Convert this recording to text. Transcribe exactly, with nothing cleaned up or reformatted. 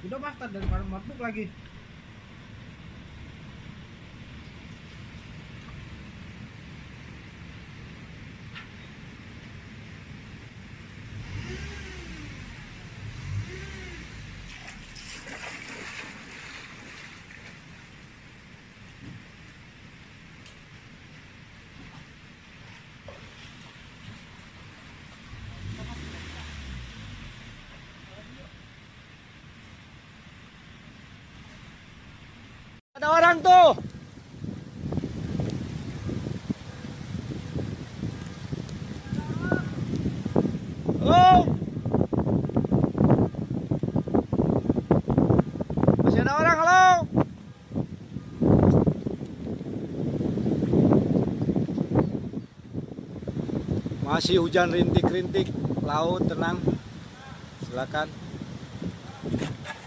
Udah makan daripada mabuk lagi. Ada orang tuh. Oh. Masih ada orang, halo. Masih hujan rintik-rintik, laut tenang. Silakan.